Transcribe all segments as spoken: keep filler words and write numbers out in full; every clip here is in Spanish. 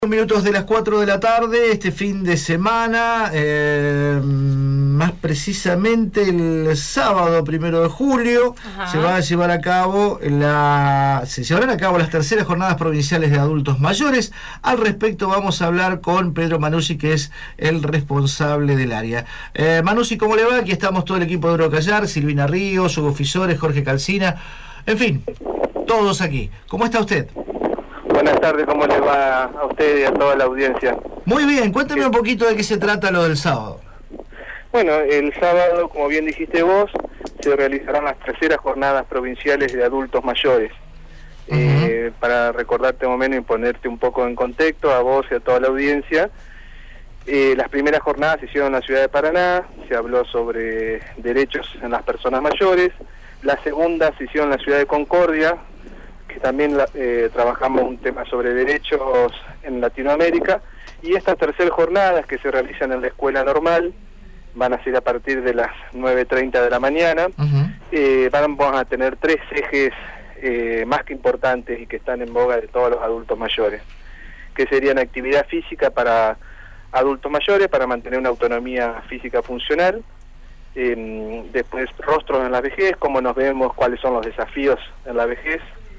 Minutos de las cuatro de la tarde, este fin de semana, eh, más precisamente el sábado primero de julio, Ajá. se va a llevar a cabo la, se llevarán a cabo las terceras jornadas provinciales de adultos mayores. Al respecto vamos a hablar con Pedro Manuzzi, que es el responsable del área. Eh, Manuzzi, ¿cómo le va? Aquí estamos todo el equipo de Eurocallar, Silvina Ríos, Hugo Fisores, Jorge Calcina, en fin, todos aquí. ¿Cómo está usted? Buenas tardes, ¿cómo le va a usted y a toda la audiencia? Muy bien, cuénteme un poquito de qué se trata lo del sábado. Bueno, el sábado, como bien dijiste vos, se realizarán las terceras jornadas provinciales de adultos mayores. Uh-huh. eh, para recordarte un momento y ponerte un poco en contexto a vos y a toda la audiencia, eh, las primeras jornadas se hicieron en la ciudad de Paraná, se habló sobre derechos en las personas mayores. La segunda se hicieron en la ciudad de Concordia, que también eh, trabajamos un tema sobre derechos en Latinoamérica, y estas terceras jornadas que se realizan en la escuela normal van a ser a partir de las nueve treinta de la mañana. Uh-huh. eh, vamos a tener tres ejes eh, más que importantes y que están en boga de todos los adultos mayores, que serían actividad física para adultos mayores para mantener una autonomía física funcional, eh, después rostros en la vejez, cómo nos vemos, cuáles son los desafíos en la vejez,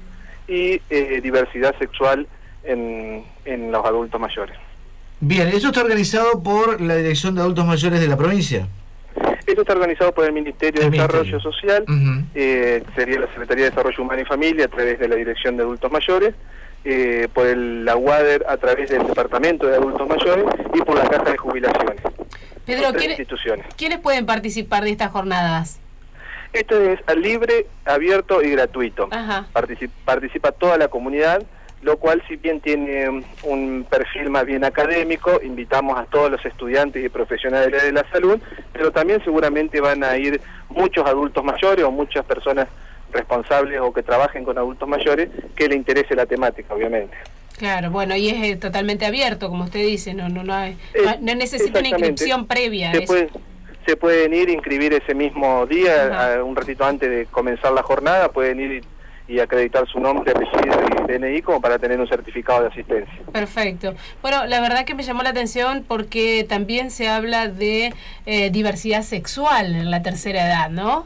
y eh, diversidad sexual en, en los adultos mayores. Bien, ¿eso está organizado por la Dirección de Adultos Mayores de la provincia? Esto está organizado por el Ministerio el de Ministerio. Desarrollo Social, uh-huh. eh, sería la Secretaría de Desarrollo Humano y Familia a través de la Dirección de Adultos Mayores, eh, por el, la UADER a través del Departamento de Adultos Mayores y por la Caja de Jubilaciones. Pedro, ¿quiénes, ¿quiénes pueden participar de estas jornadas? Esto es libre, abierto y gratuito. Particip- participa toda la comunidad, lo cual, si bien tiene un perfil más bien académico, invitamos a todos los estudiantes y profesionales de la salud, pero también seguramente van a ir muchos adultos mayores o muchas personas responsables o que trabajen con adultos mayores que le interese la temática, obviamente. Claro, bueno, y es eh, totalmente abierto, como usted dice, no no no, hay, no, no necesita una inscripción previa. Se puede, se pueden ir a inscribir ese mismo día, a, un ratito antes de comenzar la jornada, pueden ir y, y acreditar su nombre, apellido y D N I como para tener un certificado de asistencia. Perfecto. Bueno, la verdad que me llamó la atención porque también se habla de eh, diversidad sexual en la tercera edad, ¿no?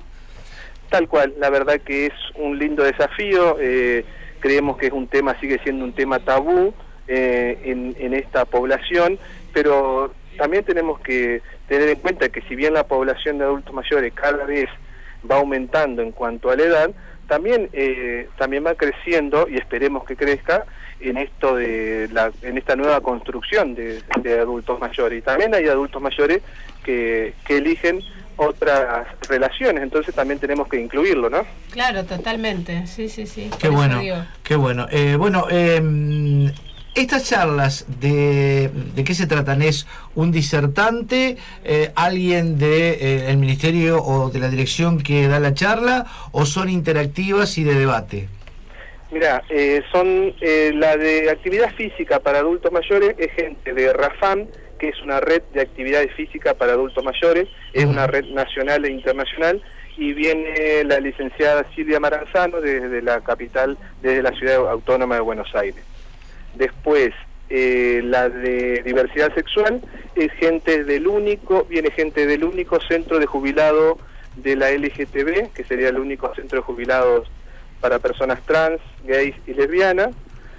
Tal cual, la verdad que es un lindo desafío, eh, creemos que es un tema, sigue siendo un tema tabú eh, en, en esta población, pero también tenemos que tener en cuenta que si bien la población de adultos mayores cada vez va aumentando en cuanto a la edad, también eh, también va creciendo, y esperemos que crezca, en esto de la en esta nueva construcción de, de adultos mayores. Y también hay adultos mayores que, que eligen otras relaciones, entonces también tenemos que incluirlo, ¿no? Claro, totalmente, sí, sí, sí. Qué bueno, qué bueno. Eh, bueno, eh, estas charlas, de, ¿de qué se tratan? ¿Es un disertante, eh, alguien del de, eh, ministerio o de la dirección que da la charla, o son interactivas y de debate? Mira, eh, son eh, la de actividad física para adultos mayores, es gente de RAFAM, que es una red de actividades físicas para adultos mayores, es uh-huh. una red nacional e internacional, y viene la licenciada Silvia Maranzano desde la capital, desde la ciudad autónoma de Buenos Aires. Después, eh, la de diversidad sexual es gente del único, viene gente del único centro de jubilado de la L G T B, que sería el único centro de jubilados para personas trans, gays y lesbianas.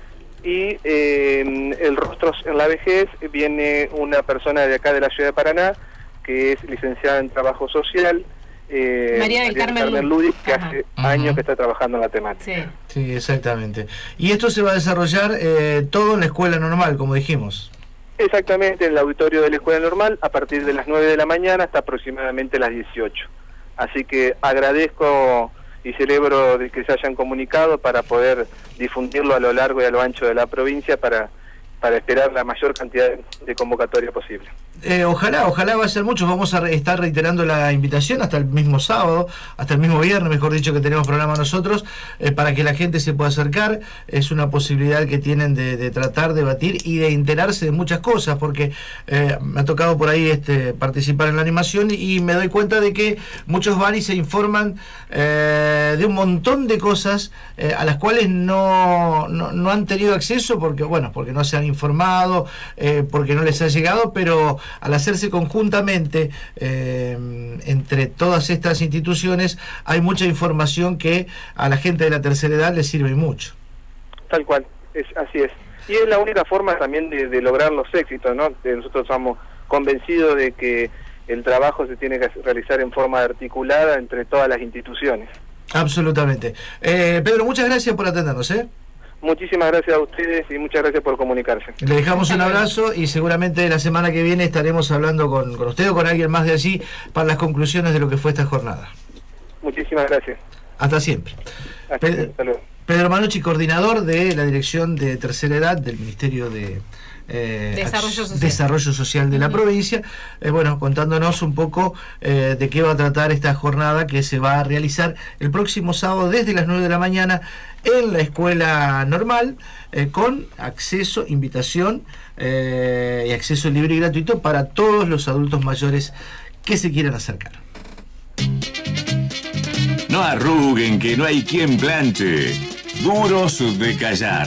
Y eh, el Rostros en la Vejez viene una persona de acá de la ciudad de Paraná, que es licenciada en Trabajo Social, eh, María del Carmen, Carmen Ludi, que Ajá. hace uh-huh. años que está trabajando en la temática. Sí, sí, exactamente. Y esto se va a desarrollar eh, todo en la escuela normal, como dijimos. Exactamente, en el auditorio de la escuela normal, a partir de las nueve de la mañana hasta aproximadamente las dieciocho. Así que agradezco y celebro de que se hayan comunicado para poder difundirlo a lo largo y a lo ancho de la provincia para, para esperar la mayor cantidad de convocatoria posible. Eh, ojalá, ojalá va a ser muchos. Vamos a re estar reiterando la invitación hasta el mismo sábado, hasta el mismo viernes, mejor dicho, que tenemos programa nosotros, eh, para que la gente se pueda acercar. Es una posibilidad que tienen de, de tratar, debatir y de enterarse de muchas cosas, porque eh, me ha tocado por ahí este, participar en la animación y me doy cuenta de que muchos van y se informan eh, de un montón de cosas eh, a las cuales no, no, no han tenido acceso, porque bueno, porque no se han informado, eh, porque no les ha llegado, pero al hacerse conjuntamente eh, entre todas estas instituciones hay mucha información que a la gente de la tercera edad les sirve mucho. Tal cual, es, así es. Y es la única forma también de, de lograr los éxitos, ¿no? Nosotros estamos convencidos de que el trabajo se tiene que realizar en forma articulada entre todas las instituciones. Absolutamente. Eh, Pedro, muchas gracias por atendernos, ¿eh? Muchísimas gracias a ustedes y muchas gracias por comunicarse. Le dejamos un abrazo y seguramente la semana que viene estaremos hablando con, con usted o con alguien más de allí para las conclusiones de lo que fue esta jornada. Muchísimas gracias. Hasta siempre. Hasta, Pedro, hasta luego. Pedro Manucci, coordinador de la Dirección de Tercera Edad del Ministerio de eh, Desarrollo Social, Desarrollo Social de la uh-huh. provincia, eh, bueno, contándonos un poco eh, de qué va a tratar esta jornada que se va a realizar el próximo sábado desde las nueve de la mañana en la escuela normal, eh, con acceso, invitación eh, y acceso libre y gratuito para todos los adultos mayores que se quieran acercar. No arruguen, que no hay quien planche. Duros de callar.